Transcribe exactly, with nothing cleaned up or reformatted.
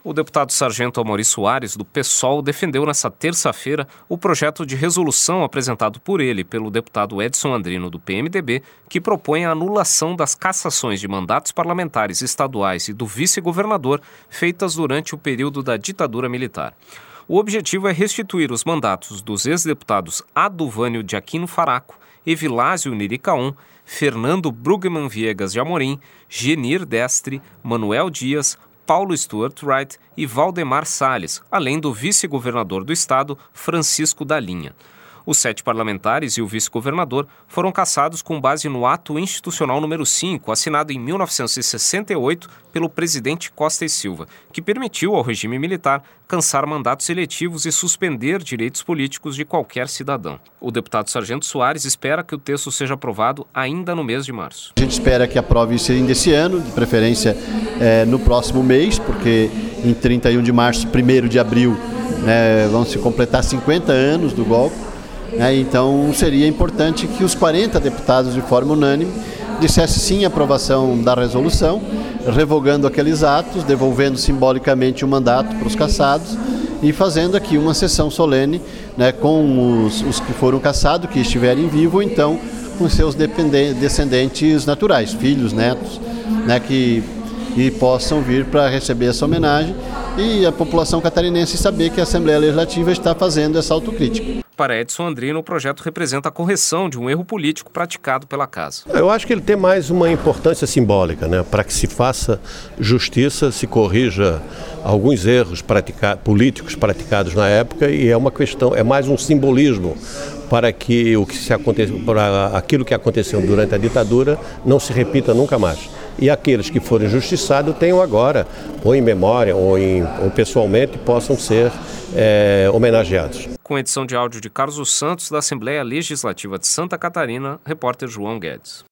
O deputado Sargento Amorim Soares, do PSOL, defendeu nesta terça-feira o projeto de resolução apresentado por ele e pelo deputado Edson Andrino, do P M D B, que propõe a anulação das cassações de mandatos parlamentares estaduais e do vice-governador feitas durante o período da ditadura militar. O objetivo é restituir os mandatos dos ex-deputados Aduvânio de Aquino Faraco, Evilásio Niricaon, Fernando Brugman Viegas de Amorim, Genir Destre, Manuel Dias, Paulo Stuart Wright e Valdemar Salles, além do vice-governador do estado, Francisco da Linha. Os sete parlamentares e o vice-governador foram cassados com base no Ato Institucional número cinco, assinado em mil novecentos e sessenta e oito pelo presidente Costa e Silva, que permitiu ao regime militar cassar mandatos eletivos e suspender direitos políticos de qualquer cidadão. O deputado Sargento Soares espera que o texto seja aprovado ainda no mês de março. A gente espera que aprove isso ainda esse ano, de preferência é, no próximo mês, porque em trinta e um de março, primeiro de abril, né, vão se completar cinquenta anos do golpe. É, então seria importante que os quarenta deputados de forma unânime dissessem sim à aprovação da resolução, revogando aqueles atos, devolvendo simbolicamente o mandato para os cassados e fazendo aqui uma sessão solene, né, com os, os que foram cassados, que estiverem vivos, ou então com seus descendentes naturais, filhos, netos, né, que e possam vir para receber essa homenagem e a população catarinense saber que a Assembleia Legislativa está fazendo essa autocrítica. Para Edson Andrino, o projeto representa a correção de um erro político praticado pela Casa. Eu acho que ele tem mais uma importância simbólica, né? Para que se faça justiça, se corrija alguns erros pratica- políticos praticados na época, e é uma questão, é mais um simbolismo para que o que se aconte- para aquilo que aconteceu durante a ditadura não se repita nunca mais. E aqueles que forem justiçados tenham agora, ou em memória, ou, em, ou pessoalmente, possam ser é, homenageados. Com edição de áudio de Carlos Santos, da Assembleia Legislativa de Santa Catarina, repórter João Guedes.